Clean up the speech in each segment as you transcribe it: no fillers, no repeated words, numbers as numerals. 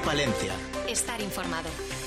Palencia. Estar informado.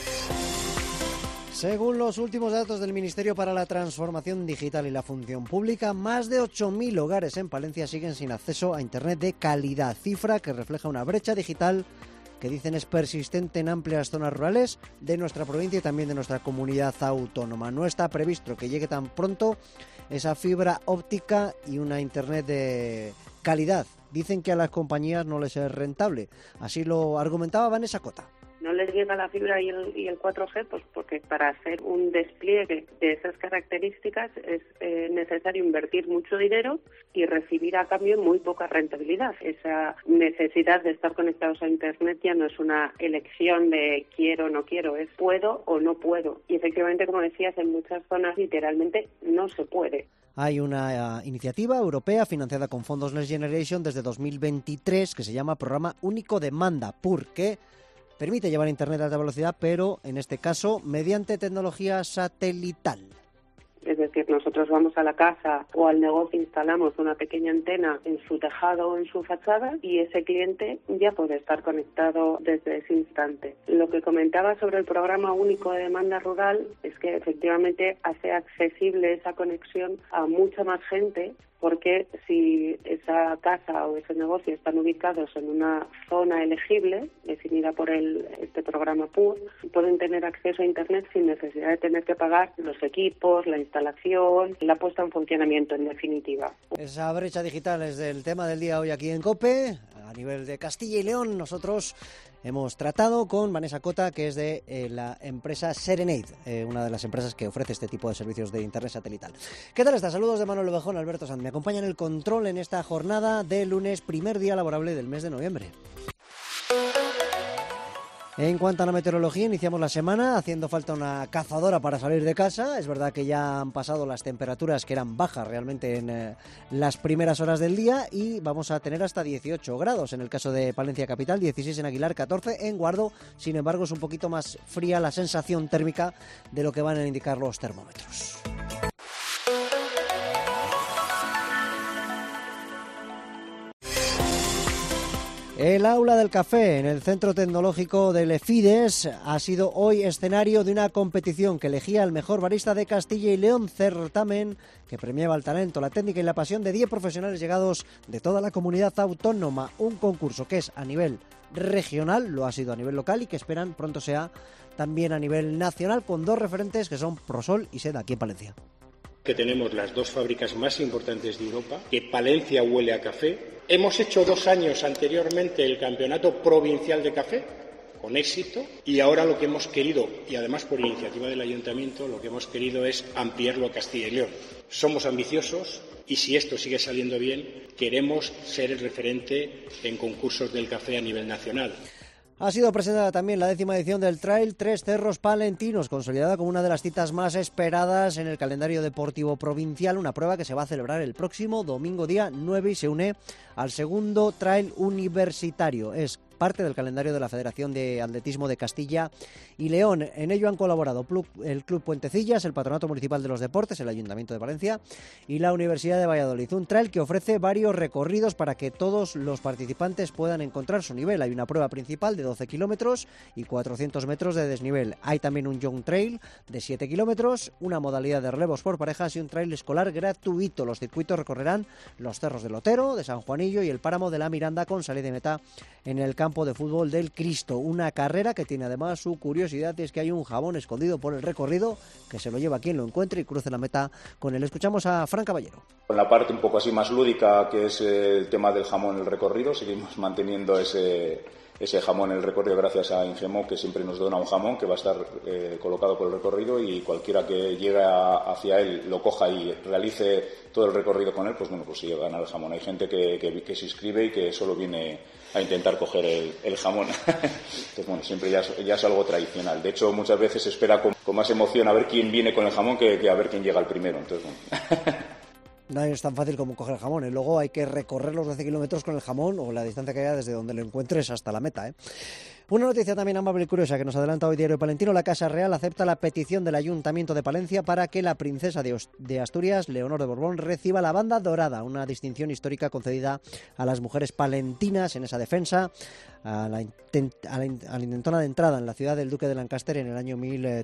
Según los últimos datos del Ministerio para la Transformación Digital y la Función Pública, más de 8.000 hogares en Palencia siguen sin acceso a Internet de calidad, cifra que refleja una brecha digital que dicen es persistente en amplias zonas rurales de nuestra provincia y también de nuestra comunidad autónoma. No está previsto que llegue tan pronto esa fibra óptica y una Internet de calidad. Dicen que a las compañías no les es rentable. Así lo argumentaba Vanessa Cota. No les llega la fibra y el 4G, pues porque para hacer un despliegue de esas características es necesario invertir mucho dinero y recibir a cambio muy poca rentabilidad. Esa necesidad de estar conectados a Internet ya no es una elección de quiero o no quiero, es puedo o no puedo. Y efectivamente, como decías, en muchas zonas literalmente no se puede. Hay una iniciativa europea financiada con fondos Next Generation desde 2023 que se llama Programa Único Demanda, PUR, que permite llevar Internet a alta velocidad, pero en este caso mediante tecnología satelital. Es decir, nosotros vamos a la casa o al negocio, instalamos una pequeña antena en su tejado o en su fachada y ese cliente ya puede estar conectado desde ese instante. Lo que comentaba sobre el programa único de demanda rural es que efectivamente hace accesible esa conexión a mucha más gente, porque si esa casa o ese negocio están ubicados en una zona elegible, definida por este programa PUR, pueden tener acceso a Internet sin necesidad de tener que pagar los equipos, la instalación, la puesta en funcionamiento, en definitiva. Esa brecha digital es el tema del día hoy aquí en COPE. A nivel de Castilla y León, nosotros hemos tratado con Vanessa Cota, que es de la empresa Serenade, una de las empresas que ofrece este tipo de servicios de Internet satelital. ¿Qué tal estás? Saludos de Manuel Ovejón, Alberto Sanz. Me acompaña en el control en esta jornada de lunes, primer día laborable del mes de noviembre. En cuanto a la meteorología, iniciamos la semana haciendo falta una cazadora para salir de casa. Es verdad que ya han pasado las temperaturas que eran bajas realmente en las primeras horas del día y vamos a tener hasta 18 grados en el caso de Palencia Capital, 16 en Aguilar, 14 en Guardo. Sin embargo, es un poquito más fría la sensación térmica de lo que van a indicar los termómetros. El aula del café en el Centro Tecnológico del EFIDES ha sido hoy escenario de una competición que elegía al mejor barista de Castilla y León, certamen que premiaba el talento, la técnica y la pasión de 10 profesionales llegados de toda la comunidad autónoma. Un concurso que es a nivel regional, lo ha sido a nivel local y que esperan pronto sea también a nivel nacional, con dos referentes que son Prosol y Seda aquí en Palencia. Que tenemos las dos fábricas más importantes de Europa, que Palencia huele a café. Hemos hecho 2 años anteriormente el campeonato provincial de café, con éxito, y ahora lo que hemos querido, y además por iniciativa del Ayuntamiento, lo que hemos querido es ampliarlo a Castilla y León. Somos ambiciosos y si esto sigue saliendo bien, queremos ser el referente en concursos del café a nivel nacional. Ha sido presentada también la 10ª edición del Trail Tres Cerros Palentinos, consolidada como una de las citas más esperadas en el calendario deportivo provincial, una prueba que se va a celebrar el próximo domingo día 9 y se une al segundo Trail Universitario. Es parte del calendario de la Federación de Atletismo de Castilla y León. En ello han colaborado el Club Puentecillas, el Patronato Municipal de los Deportes, el Ayuntamiento de Valencia y la Universidad de Valladolid. Un trail que ofrece varios recorridos para que todos los participantes puedan encontrar su nivel. Hay una prueba principal de 12 kilómetros y 400 metros de desnivel. Hay también un Young Trail de 7 kilómetros, una modalidad de relevos por parejas y un trail escolar gratuito. Los circuitos recorrerán los cerros del Otero, de San Juanillo y el páramo de la Miranda con salida de meta en el campo de fútbol del Cristo. Una carrera que tiene además su curiosidad, es que hay un jamón escondido por el recorrido que se lo lleva quien lo encuentre y cruce la meta con él. Escuchamos a Fran Caballero. Con la parte un poco así más lúdica, que es el tema del jamón en el recorrido, seguimos manteniendo ese jamón en el recorrido gracias a Ingemo, que siempre nos dona un jamón que va a estar colocado por el recorrido y cualquiera que llegue hacia él, lo coja y realice todo el recorrido con él, pues bueno, pues sí, gana el jamón. Hay gente que se inscribe y que solo viene a intentar coger el jamón. Entonces, bueno, siempre ya es algo tradicional. De hecho, muchas veces se espera con más emoción a ver quién viene con el jamón que a ver quién llega el primero. Entonces, bueno. No es tan fácil como coger el jamón, ¿eh? Luego hay que recorrer los 12 kilómetros con el jamón o la distancia que haya desde donde lo encuentres hasta la meta, ¿eh? Una noticia también amable y curiosa que nos adelanta hoy Diario Palentino. La Casa Real acepta la petición del Ayuntamiento de Palencia para que la princesa de Asturias, Leonor de Borbón, reciba la banda dorada, una distinción histórica concedida a las mujeres palentinas en esa defensa a la intentona de entrada en la ciudad del Duque de Lancaster en el año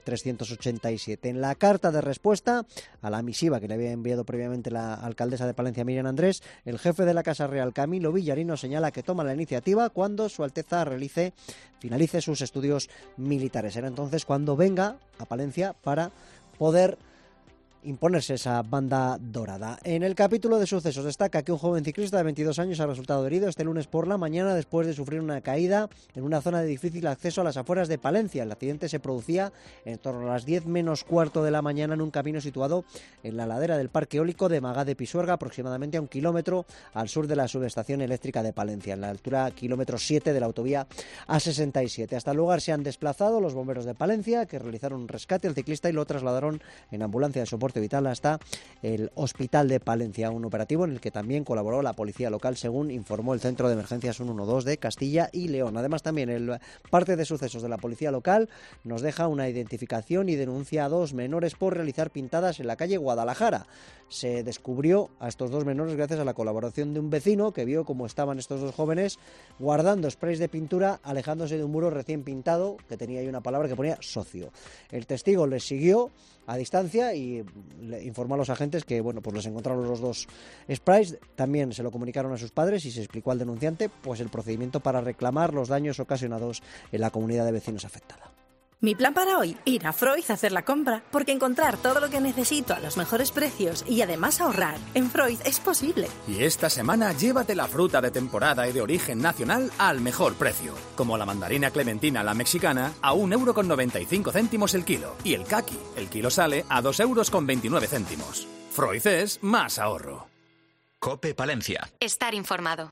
1387. En la carta de respuesta a la misiva que le había enviado previamente la alcaldesa de Palencia, Miriam Andrés, el jefe de la Casa Real, Camilo Villarino, señala que toma la iniciativa cuando Su Alteza finalice sus estudios militares. Será entonces cuando venga a Palencia para poder imponerse esa banda dorada. En el capítulo de sucesos destaca que un joven ciclista de 22 años ha resultado herido este lunes por la mañana después de sufrir una caída en una zona de difícil acceso a las afueras de Palencia. El accidente se producía en torno a las 10 menos cuarto de la mañana en un camino situado en la ladera del Parque Eólico de Magá de Pisuerga, aproximadamente a 1 kilómetro al sur de la subestación eléctrica de Palencia, en la altura kilómetro 7 de la autovía A67. Hasta el lugar se han desplazado los bomberos de Palencia, que realizaron un rescate al ciclista y lo trasladaron en ambulancia de soporte vital hasta el Hospital de Palencia, un operativo en el que también colaboró la policía local, según informó el Centro de Emergencias 112 de Castilla y León. Además, también el parte de sucesos de la policía local nos deja una identificación y denuncia a 2 menores por realizar pintadas en la calle Guadalajara. Se descubrió a estos 2 menores gracias a la colaboración de un vecino que vio cómo estaban estos 2 jóvenes guardando sprays de pintura, alejándose de un muro recién pintado que tenía ahí una palabra que ponía socio. El testigo les siguió a distancia y le informó a los agentes que pues les encontraron los 2 sprays. También se lo comunicaron a sus padres y se explicó al denunciante el procedimiento para reclamar los daños ocasionados en la comunidad de vecinos afectada. Mi plan para hoy, ir a Freud a hacer la compra, porque encontrar todo lo que necesito a los mejores precios y además ahorrar en Freud es posible. Y esta semana llévate la fruta de temporada y de origen nacional al mejor precio, como la mandarina clementina la mexicana a 1,95 € el kilo y el caqui, el kilo sale a 2,29 €. Freud es más ahorro. COPE Palencia. Estar informado.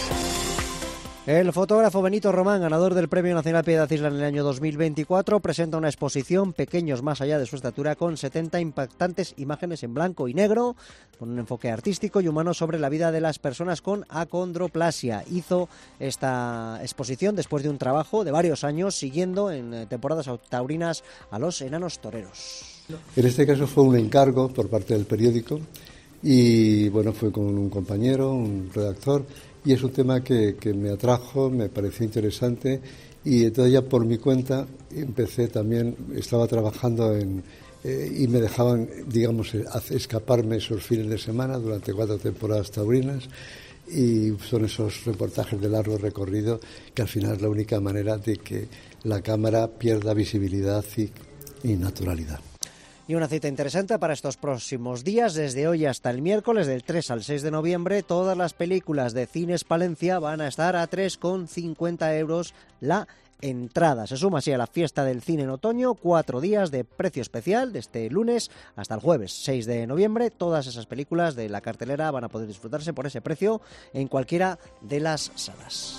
El fotógrafo Benito Román, ganador del Premio Nacional Piedad Isla en el año 2024, presenta una exposición Pequeños más allá de su estatura con 70 impactantes imágenes en blanco y negro, con un enfoque artístico y humano sobre la vida de las personas con acondroplasia. Hizo esta exposición después de un trabajo de varios años siguiendo en temporadas taurinas a los enanos toreros. En este caso fue un encargo por parte del periódico y fue con un compañero, un redactor. Y es un tema que me atrajo, me pareció interesante y entonces ya por mi cuenta estaba trabajando y me dejaban, escaparme esos fines de semana durante 4 temporadas taurinas y son esos reportajes de largo recorrido que al final es la única manera de que la cámara pierda visibilidad y naturalidad. Y una cita interesante para estos próximos días, desde hoy hasta el miércoles, del 3 al 6 de noviembre, todas las películas de Cines Palencia van a estar a 3,50 € la entrada. Se suma así a la fiesta del cine en otoño, 4 días de precio especial, desde lunes hasta el jueves 6 de noviembre. Todas esas películas de la cartelera van a poder disfrutarse por ese precio en cualquiera de las salas.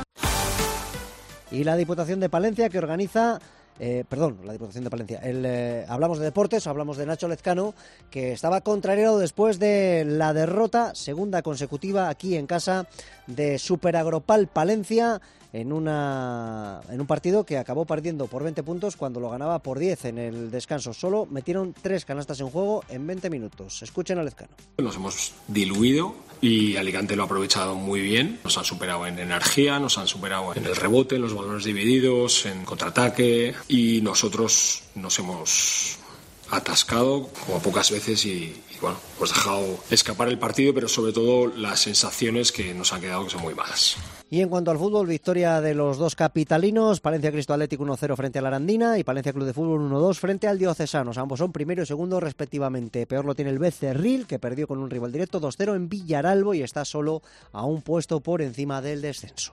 Y la Diputación de Palencia, que organiza... la Diputación de Palencia. Hablamos de deportes, hablamos de Nacho Lezcano, que estaba contrariado después de la derrota segunda consecutiva aquí en casa de Superagropal Palencia en un partido que acabó perdiendo por 20 puntos cuando lo ganaba por 10 en el descanso. Solo metieron 3 canastas en juego en 20 minutos. Escuchen a Lezcano. Nos hemos diluido y Alicante lo ha aprovechado muy bien. Nos han superado en energía, nos han superado en el rebote, en los balones divididos, en contraataque y nosotros nos hemos atascado como pocas veces y dejado escapar el partido, pero sobre todo las sensaciones que nos han quedado que son muy malas. Y en cuanto al fútbol, victoria de los 2 capitalinos, Palencia Cristo Atlético 1-0 frente a la Arandina y Palencia Club de Fútbol 1-2 frente al Diocesanos. Ambos son primero y segundo respectivamente. Peor lo tiene el Becerril, que perdió con un rival directo 2-0 en Villaralbo y está solo a un puesto por encima del descenso.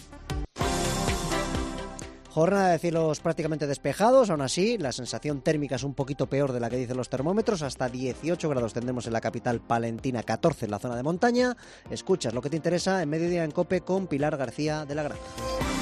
Jornada de cielos prácticamente despejados, aún así la sensación térmica es un poquito peor de la que dicen los termómetros, hasta 18 grados tendremos en la capital palentina, 14 en la zona de montaña. Escuchas lo que te interesa en Mediodía en COPE con Pilar García de la Granja.